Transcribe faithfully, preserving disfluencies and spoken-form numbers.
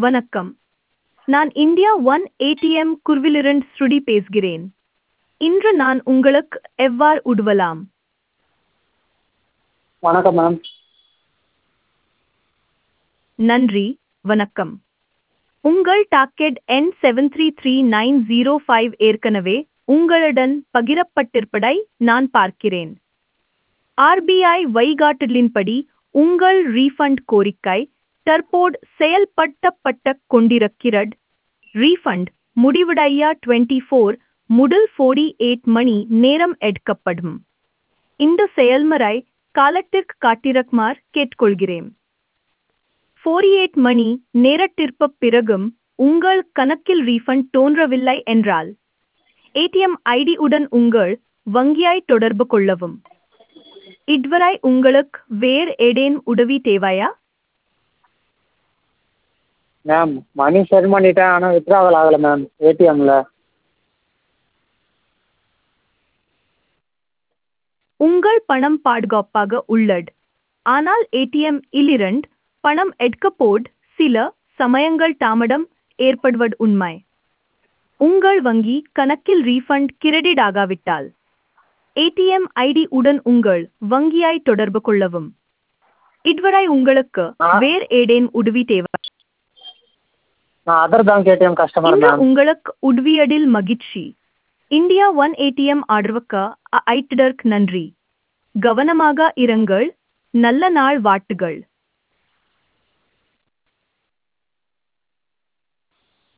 வணக்கம். நான் India One ATM குர்விலிருந்து ஸ்ருதி பேசுகிறேன். இன்று நான் உங்களுக்கு எவ்வாறு உதவலாம்? வணக்கம் மேம். நன்றி, வணக்கம். உங்கள் டாக்கெட் எண் seven three three nine zero five ஏற்கனவே உங்களுடன் பகிரப்பட்டிருப்பதை நான் பார்க்கிறேன். ஆர்பிஐ வழிகாட்டுதலின்படி உங்கள் ரீஃபண்ட் கோரிக்கை தற்போது செயல்படுத்தப்பட்டு கொண்டிருக்கிறது. ரீஃபண்ட் முடிவடைய இருபத்தி நான்கு முதல் நாற்பத்தி எட்டு மணி நேரம் எடுக்கப்படும். இந்த செயல்முறை காலத்திற்கு காத்திருக்குமாறு கேட்டுக்கொள்கிறேன். நாற்பத்தி எட்டு மணி நேரத்திற்குப் பிறகும் உங்கள் கணக்கில் ரீஃபண்ட் தோன்றவில்லை என்றால் ஏடிஎம் ஐடி உடன் உங்கள் வங்கியை தொடர்பு கொள்ளவும். இதுவரை உங்களுக்கு வேறு ஏதேனும் உதவி தேவையா? மேம் மணி சென்ட் பண்ணிட்டேன், ஆனால் வித்ட்ராவல் ஆகலை மேம் ஏடிஎம்மில். உங்கள் பணம் பாதுகாப்பாக உள்ளது, ஆனால் ஏடிஎம் இலிருந்து பணம் எடுக்கப்போது சில சமயங்கள் தாமதம் ஏற்படுவது உண்மை. உங்கள் வங்கி கணக்கில் ரீஃபண்ட் கிரெடிட் ஆகாவிட்டால் ஏடிஎம் ஐடி உடன் உங்கள் வங்கியை தொடர்பு கொள்ளவும். இதுவரை உங்களுக்கு வேறு ஏதேனும் உதவி தேவை? நான் அதர் பேங்க் ஏடிஎம் கஸ்டமர் இன்று மேம். உங்களுக்கு உதவியதில் மகிழ்ச்சி. இந்தியா ஒன் ஏடிஎம் ஆதரவுக்கு அழைத்ததற்கு நன்றி. கவனமாக இருங்கள். நல்ல நாள் வாழ்த்துகள்.